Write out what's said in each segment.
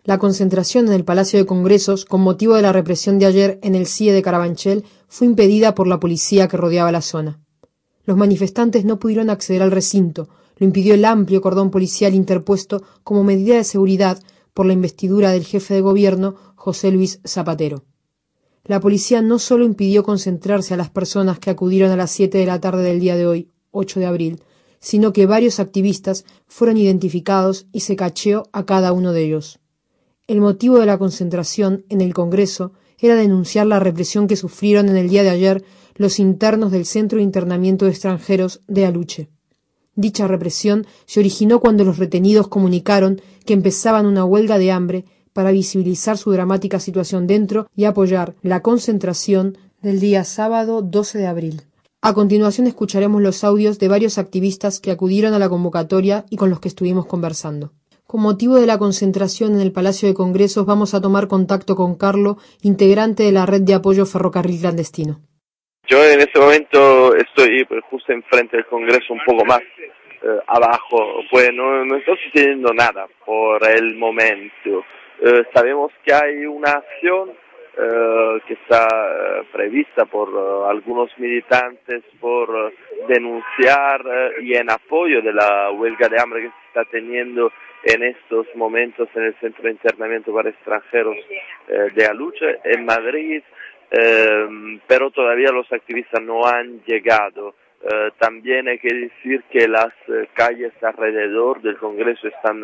La concentración en el Palacio de Congresos, con motivo de la represión de ayer en el CIE de Carabanchel, fue impedida por la policía que rodeaba la zona. Los manifestantes no pudieron acceder al recinto, lo impidió el amplio cordón policial interpuesto como medida de seguridad por la investidura del jefe de gobierno, José Luis Zapatero. La policía no solo impidió concentrarse a las personas que acudieron a las 7 de la tarde del día de hoy, 8 de abril, sino que varios activistas fueron identificados y se cacheó a cada uno de ellos. El motivo de la concentración en el Congreso era denunciar la represión que sufrieron en el día de ayer los internos del Centro de Internamiento de Extranjeros de Aluche. Dicha represión se originó cuando los retenidos comunicaron que empezaban una huelga de hambre para visibilizar su dramática situación dentro y apoyar la concentración del día sábado 12 de abril. A continuación escucharemos los audios de varios activistas que acudieron a la convocatoria y con los que estuvimos conversando. Con motivo de la concentración en el Palacio de Congresos vamos a tomar contacto con Carlo, integrante de la red de apoyo Ferrocarril Clandestino. Yo en este momento estoy justo enfrente del Congreso, un poco más abajo, pues no estoy sucediendo nada por el momento. Sabemos que hay una acción que está prevista por algunos militantes por denunciar y en apoyo de la huelga de hambre que se está teniendo en estos momentos en el Centro de Internamiento para Extranjeros de Aluche, en Madrid, pero todavía los activistas no han llegado. También hay que decir que las calles alrededor del Congreso están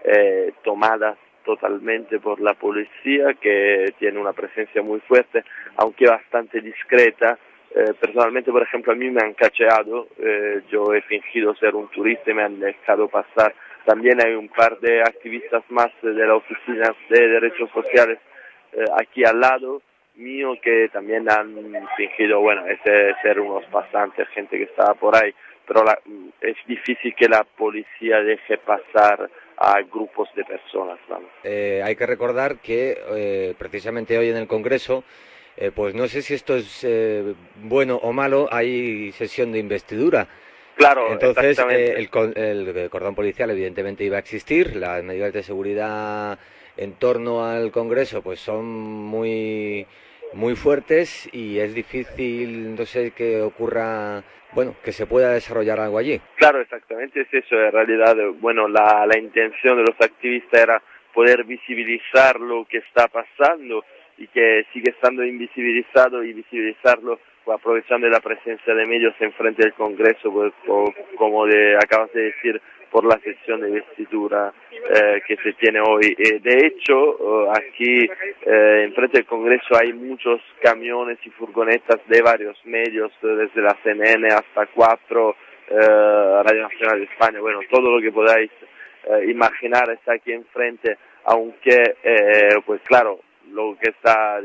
tomadas totalmente por la policía, que tiene una presencia muy fuerte, aunque bastante discreta. Personalmente, por ejemplo, a mí me han cacheado, yo he fingido ser un turista y me han dejado pasar. También hay un par de activistas más de la Oficina de Derechos Sociales aquí al lado mío que también han fingido, ser unos pasantes, gente que estaba por ahí, pero es difícil que la policía deje pasar a grupos de personas. Hay que recordar que precisamente hoy en el Congreso, pues no sé si esto es bueno o malo, hay sesión de investidura. Claro, entonces el cordón policial evidentemente iba a existir, las medidas de seguridad en torno al Congreso pues son muy fuertes y es difícil, no sé, que ocurra, que se pueda desarrollar algo allí. Claro, exactamente es eso. En realidad, la intención de los activistas era poder visibilizar lo que está pasando y que sigue estando invisibilizado y visibilizarlo pues, aprovechando la presencia de medios enfrente del Congreso, pues, como acabas de decir, por la sesión de investidura que se tiene hoy. De hecho, aquí enfrente del Congreso hay muchos camiones y furgonetas de varios medios, desde la CNN hasta 4, Radio Nacional de España, todo lo que podáis imaginar está aquí enfrente, aunque, pues claro, lo que está,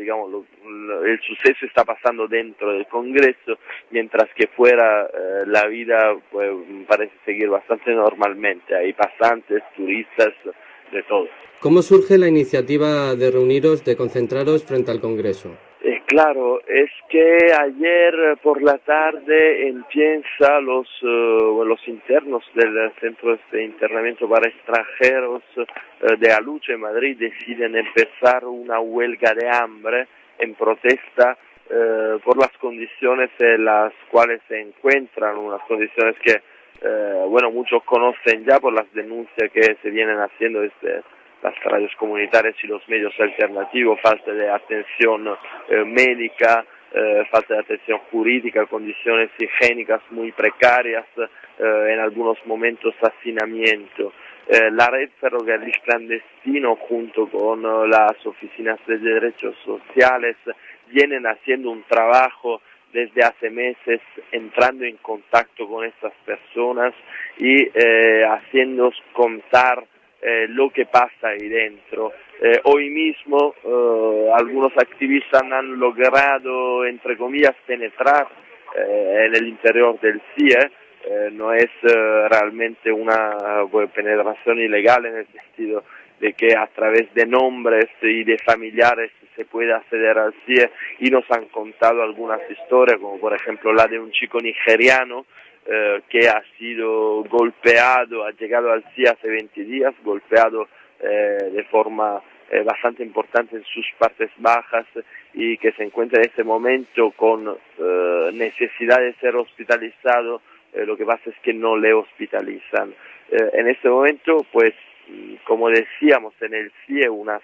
el suceso está pasando dentro del Congreso, mientras que fuera la vida pues parece seguir bastante normalmente. Hay pasantes, turistas, de todo. ¿Cómo surge la iniciativa de reuniros, de concentraros frente al Congreso? Claro, es que ayer por la tarde empieza los internos del Centro de Internamiento para Extranjeros de Aluche, en Madrid, deciden empezar una huelga de hambre en protesta por las condiciones en las cuales se encuentran, unas condiciones que, muchos conocen ya por las denuncias que se vienen haciendo desde las radios comunitarias y los medios alternativos, falta de atención médica, falta de atención jurídica, condiciones higiénicas muy precarias, en algunos momentos hacinamiento. La red Ferrocarril Clandestino junto con las oficinas de derechos sociales vienen haciendo un trabajo desde hace meses, entrando en contacto con estas personas y haciéndonos contar lo que pasa ahí dentro. Hoy mismo algunos activistas han logrado, entre comillas, penetrar en el interior del CIE. No es realmente una penetración ilegal en el sentido de que a través de nombres y de familiares se puede acceder al CIE, y nos han contado algunas historias, como por ejemplo la de un chico nigeriano que ha sido golpeado, ha llegado al CIE hace 20 días, golpeado de forma bastante importante en sus partes bajas y que se encuentra en este momento con necesidad de ser hospitalizado. Lo que pasa es que no le hospitalizan. En este momento, pues, como decíamos, en el CIE unas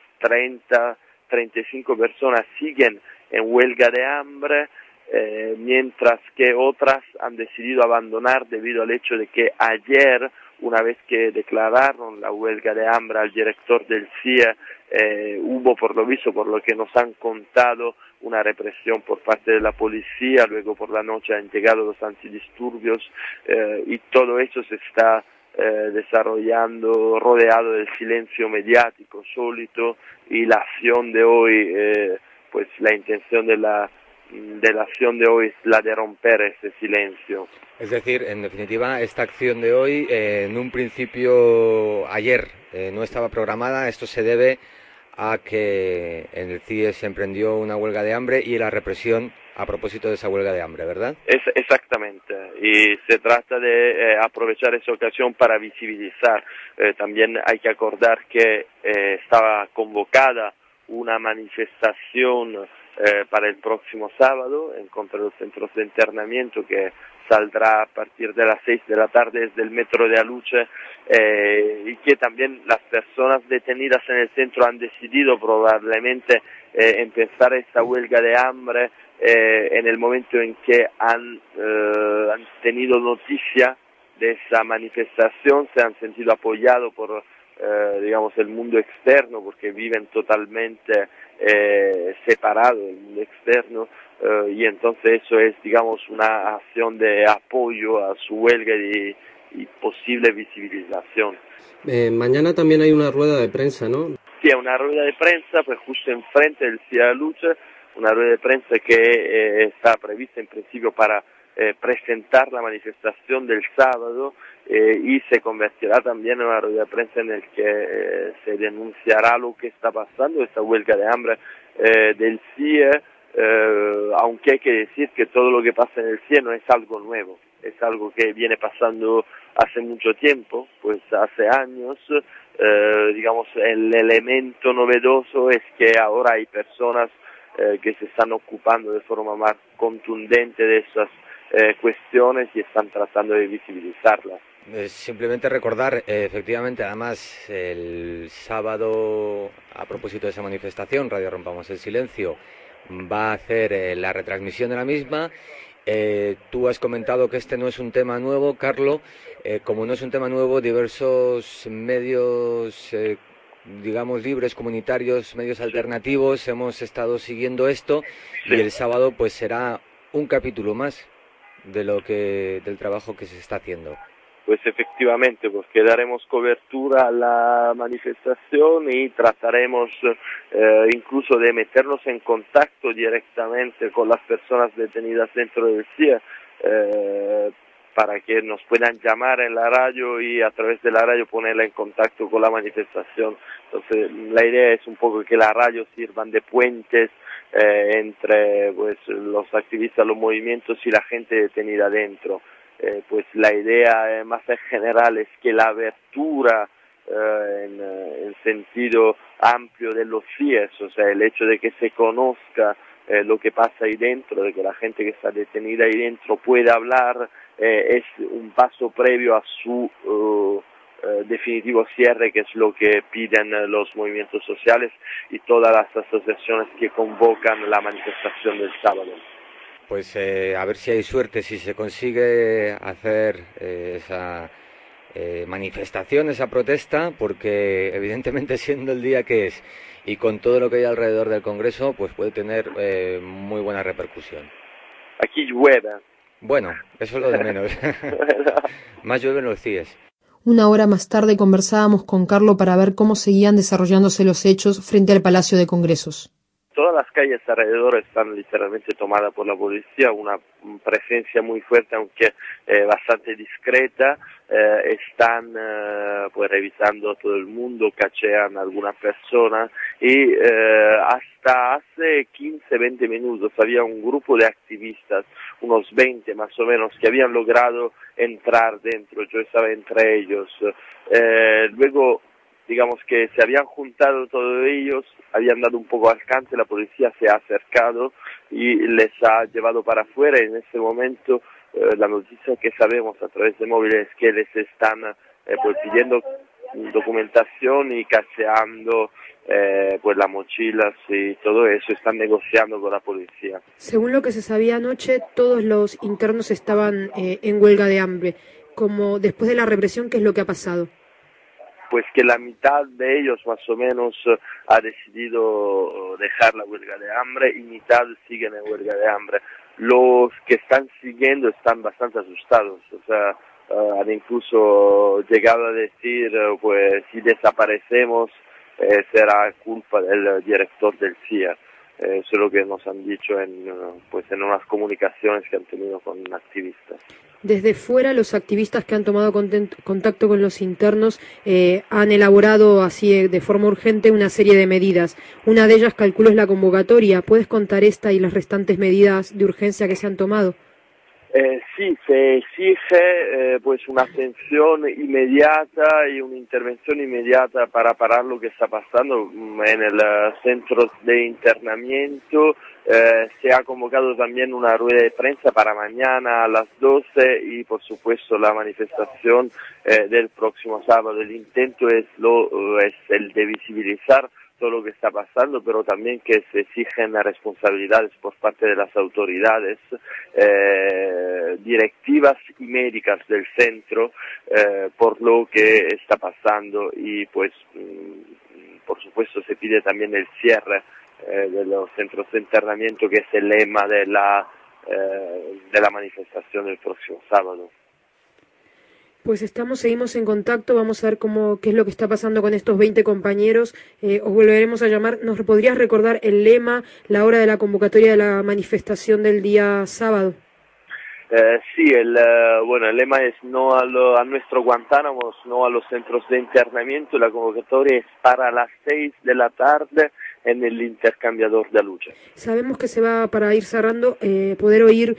35 personas siguen en huelga de hambre, mientras que otras han decidido abandonar debido al hecho de que ayer, una vez que declararon la huelga de hambre al director del CIE, hubo, por lo visto, por lo que nos han contado, una represión por parte de la policía. Luego por la noche han llegado los antidisturbios y todo eso se está desarrollando rodeado del silencio mediático sólido, y la acción de hoy, pues la intención de la acción de hoy es la de romper ese silencio. Es decir, en definitiva, esta acción de hoy, en un principio, ayer, no estaba programada. Esto se debe a que en el CIE se emprendió una huelga de hambre y la represión a propósito de esa huelga de hambre, ¿verdad? Exactamente, y se trata de aprovechar esa ocasión para visibilizar. También hay que acordar que estaba convocada una manifestación para el próximo sábado en contra de los centros de internamiento, que saldrá a partir de las 6 de la tarde desde el metro de Aluche, y que también las personas detenidas en el centro han decidido probablemente empezar esta huelga de hambre en el momento en que han tenido noticia de esa manifestación, se han sentido apoyados por digamos el mundo externo, porque viven totalmente separados del mundo externo, y entonces eso es, digamos, una acción de apoyo a su huelga y posible visibilización. Mañana también hay una rueda de prensa, ¿no? Sí, una rueda de prensa, pues justo enfrente del CIE Lucha, una rueda de prensa que está prevista en principio para presentar la manifestación del sábado, y se convertirá también en una rueda de prensa en el que se denunciará lo que está pasando, esta huelga de hambre del CIE, aunque hay que decir que todo lo que pasa en el CIE no es algo nuevo, es algo que viene pasando hace mucho tiempo, pues hace años. Digamos, el elemento novedoso es que ahora hay personas que se están ocupando de forma más contundente de esas cuestiones y están tratando de visibilizarlas. Simplemente recordar, efectivamente, además, el sábado, a propósito de esa manifestación, Radio Rompamos el Silencio va a hacer la retransmisión de la misma. Tú has comentado que este no es un tema nuevo, Carlo. Como no es un tema nuevo, diversos medios, digamos, libres, comunitarios, medios alternativos, hemos estado siguiendo esto, y el sábado pues será un capítulo más de del trabajo que se está haciendo. Pues efectivamente, porque daremos cobertura a la manifestación y trataremos incluso de meternos en contacto directamente con las personas detenidas dentro del CIE, para que nos puedan llamar en la radio y a través de la radio ponerla en contacto con la manifestación. Entonces la idea es un poco que la radio sirvan de puentes entre pues los activistas, los movimientos y la gente detenida dentro. Pues la idea más en general es que la abertura en sentido amplio de los CIEs, o sea, el hecho de que se conozca lo que pasa ahí dentro, de que la gente que está detenida ahí dentro pueda hablar, es un paso previo a su definitivo cierre, que es lo que piden los movimientos sociales y todas las asociaciones que convocan la manifestación del sábado. Pues a ver si hay suerte, si se consigue hacer esa manifestación, esa protesta, porque evidentemente, siendo el día que es y con todo lo que hay alrededor del Congreso, pues puede tener muy buena repercusión. Aquí llueve. Bueno, eso es lo de menos. Más llueve en los CIEs. Una hora más tarde conversábamos con Carlo para ver cómo seguían desarrollándose los hechos frente al Palacio de Congresos. Todas las calles alrededor están literalmente tomadas por la policía, una presencia muy fuerte, aunque bastante discreta. Están pues revisando a todo el mundo, cachean a algunas personas, y hasta hace 15-20 minutos había un grupo de activistas, unos 20 más o menos, que habían logrado entrar dentro. Yo estaba entre ellos. Luego digamos que se habían juntado todos ellos, habían dado un poco alcance, la policía se ha acercado y les ha llevado para afuera. En este momento la noticia que sabemos a través de móviles es que les están pues pidiendo documentación y cacheando pues las mochilas y todo eso, están negociando con la policía. Según lo que se sabía anoche, todos los internos estaban en huelga de hambre. Como después de la represión, ¿qué es lo que ha pasado? Pues que la mitad de ellos más o menos ha decidido dejar la huelga de hambre y mitad siguen en huelga de hambre. Los que están siguiendo están bastante asustados, o sea, han incluso llegado a decir, pues si desaparecemos será culpa del director del CIA. Eso es lo que nos han dicho en unas comunicaciones que han tenido con activistas. Desde fuera, los activistas que han tomado contacto con los internos han elaborado así de forma urgente una serie de medidas. Una de ellas, calculo, es la convocatoria. ¿Puedes contar esta y las restantes medidas de urgencia que se han tomado? Sí, se exige pues una atención inmediata y una intervención inmediata para parar lo que está pasando en el centro de internamiento. Se ha convocado también una rueda de prensa para mañana a las 12 y por supuesto la manifestación del próximo sábado. El intento es el de visibilizar todo lo que está pasando, pero también que se exigen responsabilidades por parte de las autoridades, directivas y médicas del centro por lo que está pasando y pues por supuesto se pide también el cierre de los centros de internamiento, que es el lema de la manifestación del próximo sábado. Pues seguimos en contacto, vamos a ver qué es lo que está pasando con estos 20 compañeros. Os volveremos a llamar. ¿Nos podrías recordar el lema, la hora de la convocatoria de la manifestación del día sábado? Sí, el lema es no a nuestro Guantánamo, no a los centros de internamiento. La convocatoria es para las 6 de la tarde en el intercambiador de Aluche. Sabemos que se va, para ir cerrando, poder oír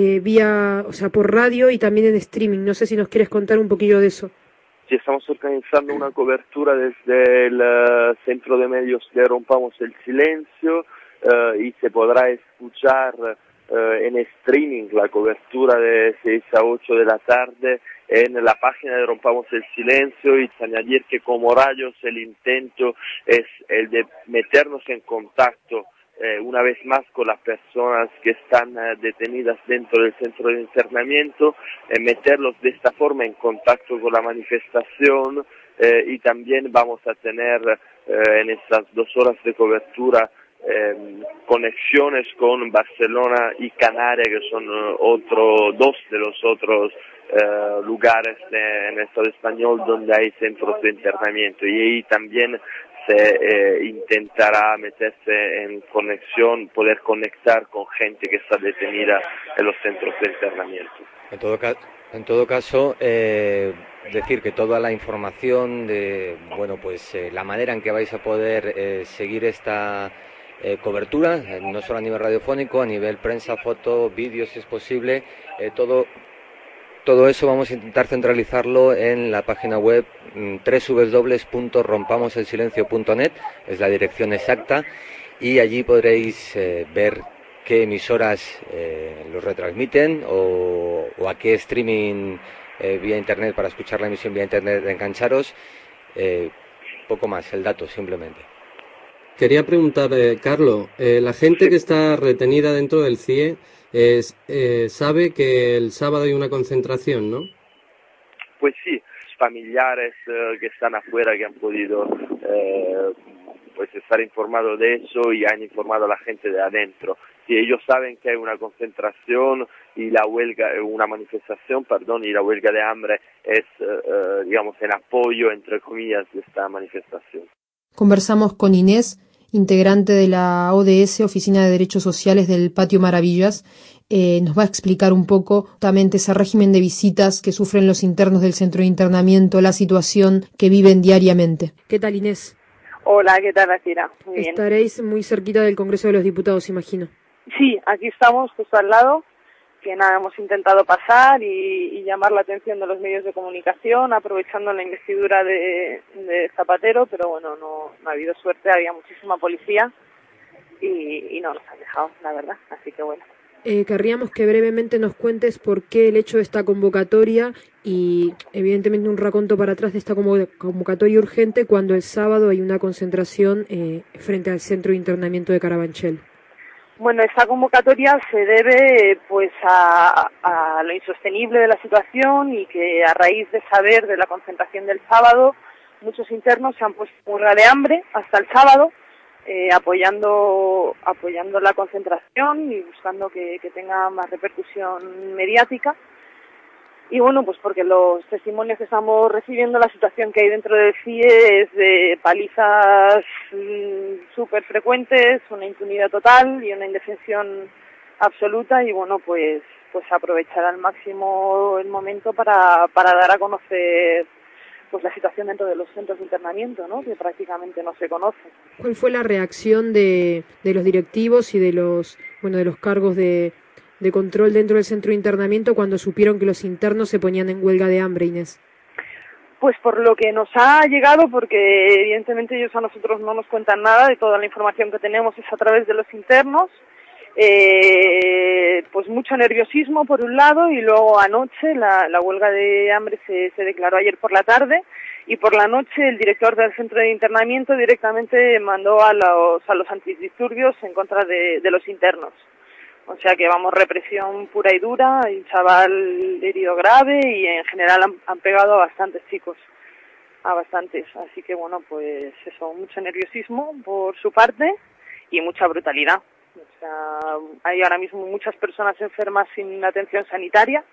por radio y también en streaming. No sé si nos quieres contar un poquillo de eso. Sí, estamos organizando una cobertura desde el Centro de Medios de Rompamos el Silencio y se podrá escuchar en streaming la cobertura de 6 a 8 de la tarde en la página de Rompamos el Silencio, y añadir que como Rayos el intento es el de meternos en contacto una vez más con las personas que están detenidas dentro del centro de internamiento, meterlos de esta forma en contacto con la manifestación y también vamos a tener en estas 2 horas de cobertura conexiones con Barcelona y Canarias, que son dos de los otros lugares en el Estado español donde hay centros de internamiento, y ahí también se intentará meterse en conexión, poder conectar con gente que está detenida en los centros de internamiento. En todo caso, decir que toda la información de la manera en que vais a poder seguir esta cobertura, no solo a nivel radiofónico, a nivel prensa, foto, vídeo, si es posible, todo eso vamos a intentar centralizarlo en la página web www.rompamoselsilencio.net, es la dirección exacta, y allí podréis ver qué emisoras los retransmiten o a qué streaming vía internet para escuchar la emisión vía internet engancharos. Poco más, el dato simplemente. Quería preguntar, Carlos, la gente que está retenida dentro del CIE sabe que el sábado hay una concentración, ¿no? Pues sí, familiares que están afuera, que han podido estar informados de eso y han informado a la gente de adentro. Si ellos saben que hay una concentración y una manifestación, y la huelga de hambre es, en apoyo, entre comillas, de esta manifestación. Conversamos con Inés, integrante de la ODS, Oficina de Derechos Sociales del Patio Maravillas. Nos va a explicar un poco justamente ese régimen de visitas que sufren los internos del centro de internamiento, la situación que viven diariamente. ¿Qué tal, Inés? Hola, ¿qué tal, Akira? Muy bien. Estaréis muy cerquita del Congreso de los Diputados, imagino. Sí, aquí estamos, justo al lado, que nada, hemos intentado pasar y llamar la atención de los medios de comunicación, aprovechando la investidura de Zapatero, pero bueno, no ha habido suerte, había muchísima policía y no nos han dejado, la verdad, así que bueno. Querríamos que brevemente nos cuentes por qué el hecho de esta convocatoria y evidentemente un raconto para atrás de esta convocatoria urgente cuando el sábado hay una concentración frente al centro de internamiento de Carabanchel. Bueno, esta convocatoria se debe pues a lo insostenible de la situación y que a raíz de saber de la concentración del sábado, muchos internos se han puesto huelga de hambre hasta el sábado, apoyando la concentración y buscando que tenga más repercusión mediática. Y bueno, pues porque los testimonios que estamos recibiendo, la situación que hay dentro del CIE es de palizas súper frecuentes, una impunidad total y una indefensión absoluta, y bueno, pues aprovechar al máximo el momento para dar a conocer pues la situación dentro de los centros de internamiento, ¿no?, que prácticamente no se conoce. ¿Cuál fue la reacción de los directivos y de los cargos de control dentro del centro de internamiento cuando supieron que los internos se ponían en huelga de hambre, Inés? Pues por lo que nos ha llegado, porque evidentemente ellos a nosotros no nos cuentan nada, de toda la información que tenemos es a través de los internos, pues mucho nerviosismo por un lado, y luego anoche la huelga de hambre se declaró ayer por la tarde, y por la noche el director del centro de internamiento directamente mandó a los antidisturbios en contra de los internos. O sea que vamos, represión pura y dura, y un chaval herido grave, y en general han pegado a bastantes chicos, a bastantes. Así que bueno, pues eso, mucho nerviosismo por su parte y mucha brutalidad. O sea, hay ahora mismo muchas personas enfermas sin atención sanitaria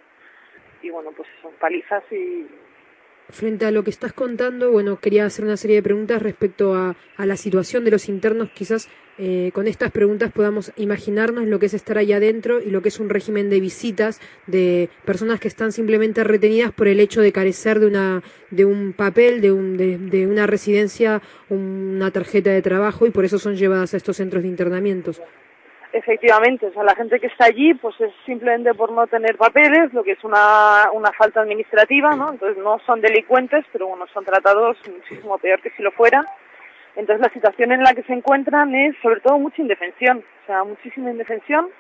y bueno, pues son palizas y... Frente a lo que estás contando, bueno, quería hacer una serie de preguntas respecto a la situación de los internos. Quizás con estas preguntas podamos imaginarnos lo que es estar ahí adentro y lo que es un régimen de visitas de personas que están simplemente retenidas por el hecho de carecer de un papel, de una residencia, una tarjeta de trabajo, y por eso son llevadas a estos centros de internamientos. Efectivamente, o sea, la gente que está allí pues es simplemente por no tener papeles, lo que es una falta administrativa, ¿no? Entonces no son delincuentes, pero bueno, son tratados muchísimo peor que si lo fueran. Entonces la situación en la que se encuentran es sobre todo mucha indefensión, o sea, muchísima indefensión.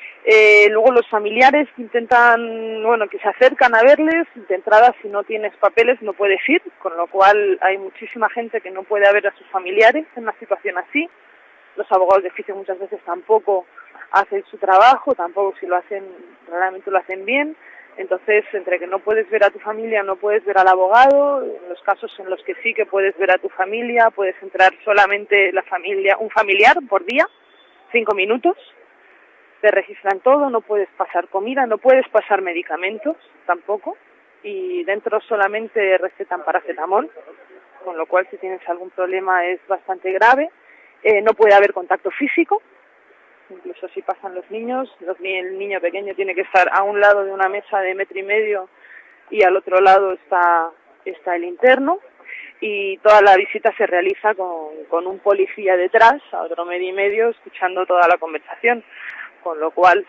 Luego los familiares que intentan, bueno, que se acercan a verles, de entrada si no tienes papeles no puedes ir, con lo cual hay muchísima gente que no puede ver a sus familiares en una situación así. Los abogados de oficio muchas veces tampoco hacen su trabajo, tampoco si lo hacen, realmente lo hacen bien. Entonces, entre que no puedes ver a tu familia, no puedes ver al abogado, en los casos en los que sí que puedes ver a tu familia, puedes entrar solamente un familiar por día, 5 minutos, te registran todo, no puedes pasar comida, no puedes pasar medicamentos tampoco, y dentro solamente recetan paracetamol, con lo cual si tienes algún problema es bastante grave. No puede haber contacto físico, incluso si pasan los niños, el niño pequeño tiene que estar a un lado de una mesa de 1,5 metros y al otro lado está el interno, y toda la visita se realiza con un policía detrás, a otro 1,5 metros, escuchando toda la conversación, con lo cual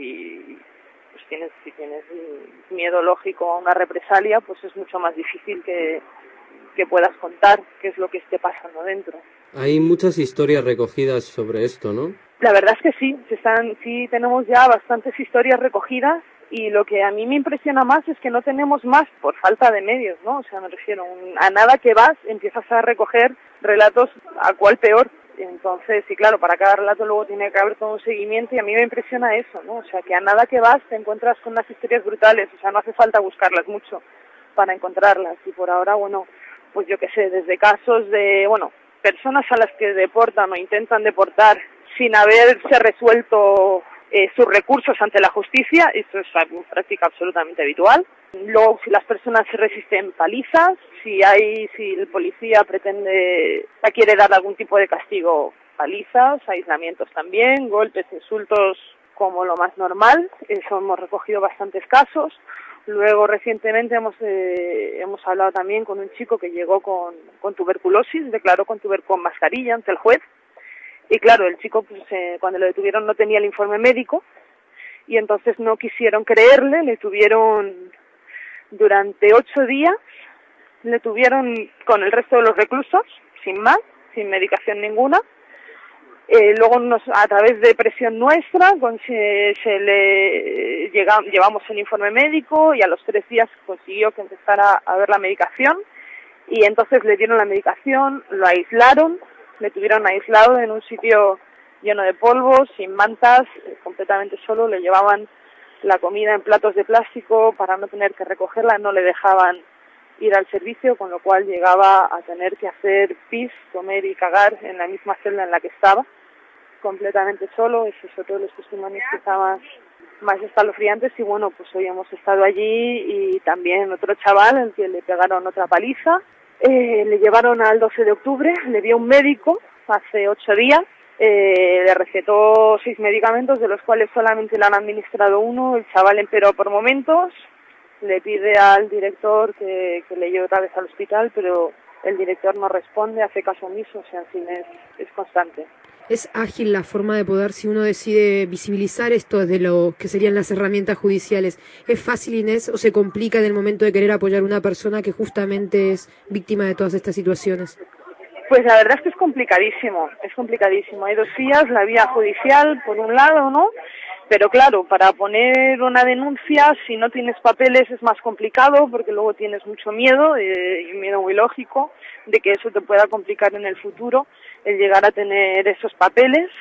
si tienes miedo lógico a una represalia, pues es mucho más difícil que puedas contar qué es lo que esté pasando dentro. Hay muchas historias recogidas sobre esto, ¿no? La verdad es que sí tenemos ya bastantes historias recogidas, y lo que a mí me impresiona más es que no tenemos más por falta de medios, ¿no? O sea, me refiero, a nada que vas empiezas a recoger relatos a cuál peor. Entonces, sí, claro, para cada relato luego tiene que haber todo un seguimiento, y a mí me impresiona eso, ¿no? O sea, que a nada que vas te encuentras con unas historias brutales, o sea, no hace falta buscarlas mucho para encontrarlas. Y por ahora, bueno, pues yo qué sé, desde casos de, bueno, personas a las que deportan o intentan deportar sin haberse resuelto sus recursos ante la justicia, esto es una práctica absolutamente habitual. Luego, si las personas se resisten, palizas, si el policía quiere dar algún tipo de castigo, palizas, aislamientos también, golpes, insultos como lo más normal. Eso hemos recogido bastantes casos. Luego, recientemente hemos hablado también con un chico que llegó con tuberculosis, declaró con mascarilla ante el juez. Y claro, el chico, pues, cuando lo detuvieron no tenía el informe médico, y entonces no quisieron creerle, le tuvieron durante 8 días, le tuvieron con el resto de los reclusos, sin más, sin medicación ninguna. Luego a través de presión nuestra llevamos el informe médico y a los 3 días consiguió que empezara a ver la medicación y entonces le dieron la medicación, lo aislaron, le tuvieron aislado en un sitio lleno de polvo, sin mantas, completamente solo, le llevaban la comida en platos de plástico para no tener que recogerla, no le dejaban ir al servicio, con lo cual llegaba a tener que hacer pis, comer y cagar en la misma celda en la que estaba, completamente solo. Eso es otro de los testimonios que estaban más escalofriantes. Y bueno, pues hoy hemos estado allí y también otro chaval al que le pegaron otra paliza, le llevaron al 12 de octubre, le vio un médico hace 8 días, le recetó 6 medicamentos, de los cuales solamente le han administrado uno. El chaval empeoró por momentos, le pide al director que le lleve otra vez al hospital, pero el director no responde, hace caso omiso, o sea, en fin, es constante. ¿Es ágil la forma de poder, si uno decide visibilizar esto desde lo que serían las herramientas judiciales? ¿Es fácil, Inés, o se complica en el momento de querer apoyar a una persona que justamente es víctima de todas estas situaciones? Pues la verdad es que es complicadísimo. Hay 2 vías, la vía judicial, por un lado, ¿no? Pero claro, para poner una denuncia, si no tienes papeles es más complicado, porque luego tienes mucho miedo, y un miedo muy lógico, de que eso te pueda complicar en el futuro, el llegar a tener esos papeles.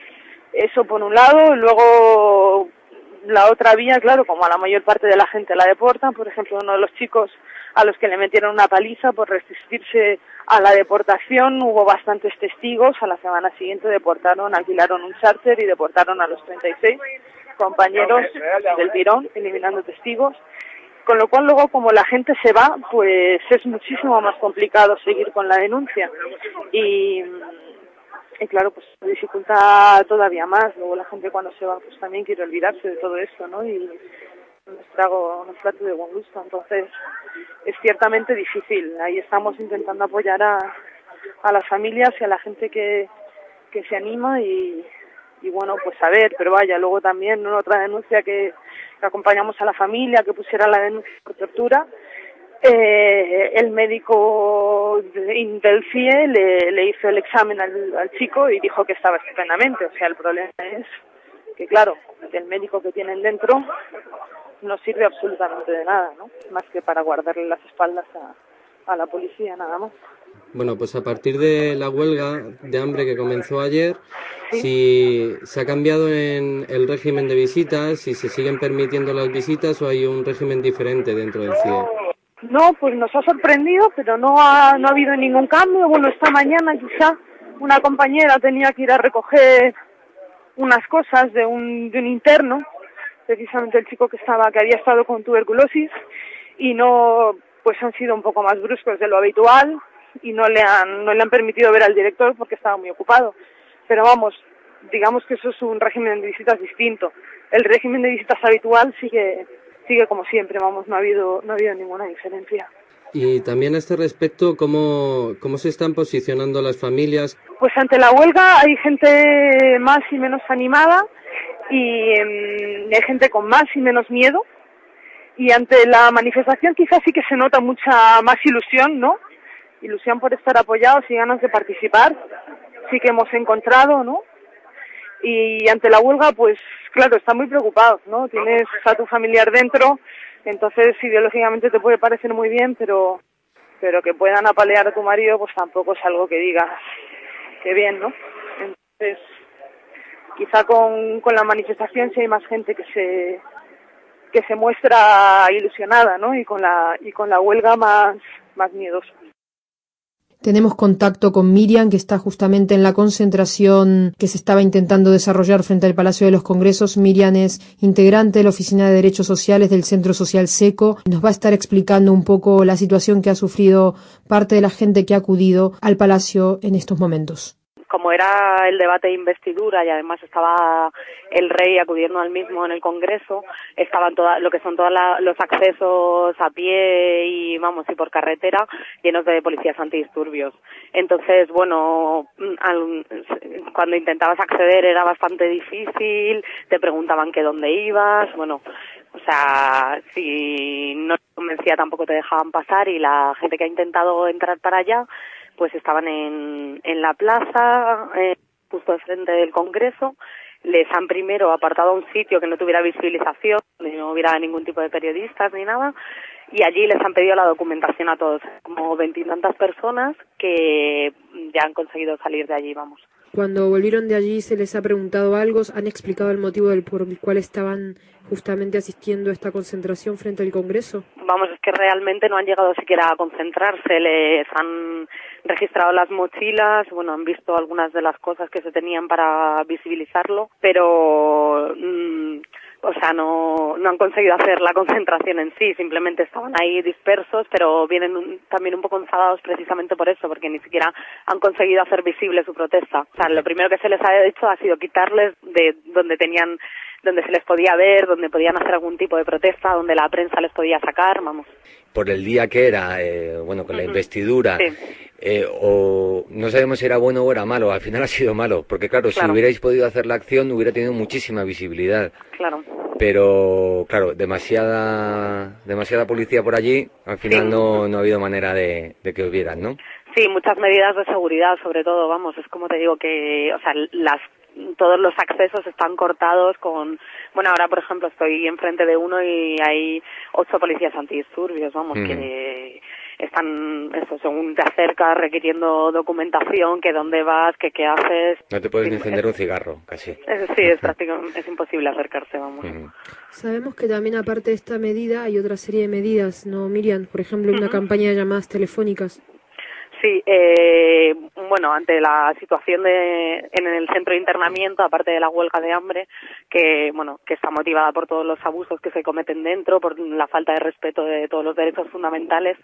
Eso por un lado. Luego, la otra vía, claro, como a la mayor parte de la gente la deportan, por ejemplo, uno de los chicos a los que le metieron una paliza por resistirse a la deportación, hubo bastantes testigos. A la semana siguiente alquilaron un charter y deportaron a los 36 compañeros del tirón, eliminando testigos. Con lo cual luego, como la gente se va, pues es muchísimo más complicado seguir con la denuncia. Y claro, pues dificulta todavía más. Luego la gente cuando se va, pues también quiere olvidarse de todo esto, ¿no? Y nos plato de buen gusto. Entonces, es ciertamente difícil. Ahí estamos intentando apoyar a las familias y a la gente que se anima y bueno, pues a ver, pero vaya, luego también otra denuncia que acompañamos a la familia que pusiera la denuncia por tortura. El médico del CIE le hizo el examen al chico y dijo que estaba estupendamente. O sea, el problema es que, claro, el médico que tienen dentro no sirve absolutamente de nada, ¿no? Más que para guardarle las espaldas a la policía, nada más. Bueno, pues a partir de la huelga de hambre que comenzó ayer, ¿sí? Si se ha cambiado en el régimen de visitas, si se siguen permitiendo las visitas o hay un régimen diferente dentro del CIE. No, pues nos ha sorprendido, pero no ha habido ningún cambio. Bueno, esta mañana quizá una compañera tenía que ir a recoger unas cosas de un interno, precisamente el chico que había estado con tuberculosis, y no, pues han sido un poco más bruscos de lo habitual y no le han permitido ver al director porque estaba muy ocupado. Pero vamos, digamos que eso es un régimen de visitas distinto. El régimen de visitas habitual sigue como siempre, vamos, no ha habido ninguna diferencia. Y también a este respecto, ¿cómo se están posicionando las familias? Pues ante la huelga hay gente más y menos animada y hay gente con más y menos miedo. Y ante la manifestación quizás sí que se nota mucha más ilusión, ¿no? Ilusión por estar apoyados y ganas de participar. Sí que hemos encontrado, ¿no? Y ante la huelga, pues claro, están muy preocupados, ¿no? Tienes a tu familiar dentro, entonces ideológicamente te puede parecer muy bien, pero que puedan apalear a tu marido, pues tampoco es algo que digas que bien, ¿no? Entonces, quizá con la manifestación sí hay más gente que se muestra ilusionada, ¿no? Y con la huelga más miedosa. Tenemos contacto con Miriam, que está justamente en la concentración que se estaba intentando desarrollar frente al Palacio de los Congresos. Miriam es integrante de la Oficina de Derechos Sociales del Centro Social SECO. Nos va a estar explicando un poco la situación que ha sufrido parte de la gente que ha acudido al Palacio en estos momentos. como era el debate de investidura y además estaba el rey acudiendo al mismo en el Congreso, estaban lo que son todos los accesos a pie y por carretera llenos de policías antidisturbios. Entonces, bueno, cuando intentabas acceder era bastante difícil, te preguntaban que dónde ibas, bueno, o sea, si no te convencía tampoco te dejaban pasar, y la gente que ha intentado entrar para allá pues estaban en la plaza, justo de frente del Congreso. Les han primero apartado a un sitio que no tuviera visibilización, donde no hubiera ningún tipo de periodistas ni nada, y allí les han pedido la documentación a todos, como 20 y tantas personas que ya han conseguido salir de allí, vamos. Cuando volvieron de allí, ¿se les ha preguntado algo? ¿Han explicado el motivo por el cual estaban justamente asistiendo a esta concentración frente al Congreso? Vamos, es que realmente no han llegado siquiera a concentrarse, les han registrado las mochilas, bueno, han visto algunas de las cosas que se tenían para visibilizarlo, pero o sea, no han conseguido hacer la concentración en sí, simplemente estaban ahí dispersos, pero vienen también un poco enfadados precisamente por eso, porque ni siquiera han conseguido hacer visible su protesta. O sea, lo primero que se les ha hecho ha sido quitarles de donde se les podía ver, donde podían hacer algún tipo de protesta, donde la prensa les podía sacar, vamos. Por el día que era, con la investidura, sí. O no sabemos si era bueno o era malo, al final ha sido malo, porque claro, si hubierais podido hacer la acción hubiera tenido muchísima visibilidad. Claro. Pero claro, demasiada policía por allí, al final no ha habido manera de que hubieran, ¿no? Sí, muchas medidas de seguridad, sobre todo, vamos, es como te digo que, o sea, todos los accesos están cortados con, bueno, ahora por ejemplo estoy enfrente de uno y hay 8 policías antidisturbios, vamos, que están, eso, según te acercas, requiriendo documentación, que dónde vas, que qué haces. No te puedes ni encender un cigarro, casi. Sí, es imposible acercarse, vamos. Sabemos que también aparte de esta medida hay otra serie de medidas, ¿no, Miriam? Por ejemplo, una campaña de llamadas telefónicas. Sí, bueno, ante la situación en el centro de internamiento, aparte de la huelga de hambre, que está motivada por todos los abusos que se cometen dentro, por la falta de respeto de todos los derechos fundamentales,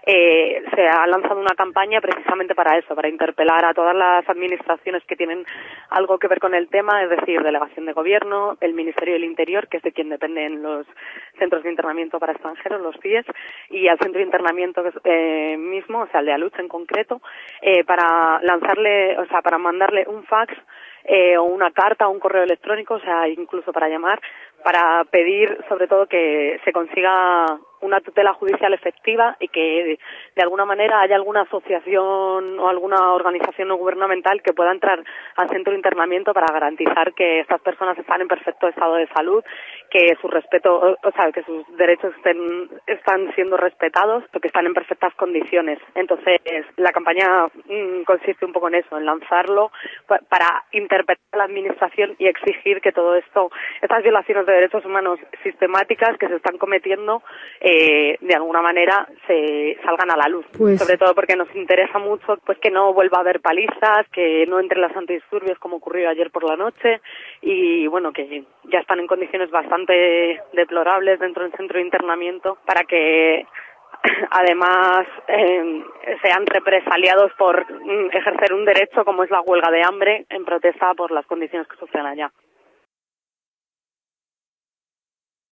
se ha lanzado una campaña precisamente para eso, para interpelar a todas las administraciones que tienen algo que ver con el tema, es decir, Delegación de Gobierno, el Ministerio del Interior, que es de quien dependen los centros de internamiento para extranjeros, los CIES, y al centro de internamiento mismo, o sea, el de Aluche en concreto, para lanzarle, o sea, para mandarle un fax o una carta o un correo electrónico, o sea, incluso para llamar, para pedir sobre todo que se consiga una tutela judicial efectiva y que de alguna manera haya alguna asociación o alguna organización no gubernamental que pueda entrar al centro de internamiento para garantizar que estas personas están en perfecto estado de salud, que su respeto, o sea, que sus derechos están siendo respetados, que están en perfectas condiciones. Entonces, la campaña consiste un poco en eso, en lanzarlo para interpelar a la administración y exigir que todo esto, estas violaciones de derechos humanos sistemáticas que se están cometiendo, de alguna manera se salgan a la luz, sobre todo porque nos interesa mucho pues que no vuelva a haber palizas, que no entren los antidisturbios como ocurrió ayer por la noche, y bueno, que ya están en condiciones bastante deplorables dentro del centro de internamiento, para que además sean represaliados por ejercer un derecho como es la huelga de hambre en protesta por las condiciones que sufren allá.